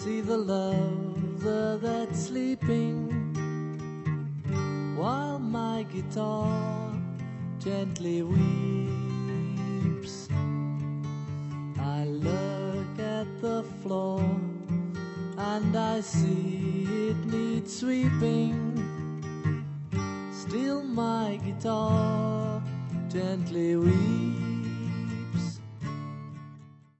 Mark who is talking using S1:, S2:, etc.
S1: see the lover that's sleeping, while my guitar gently weeps. I look at the floor and I see it needs sweeping. Still my guitar gently weeps.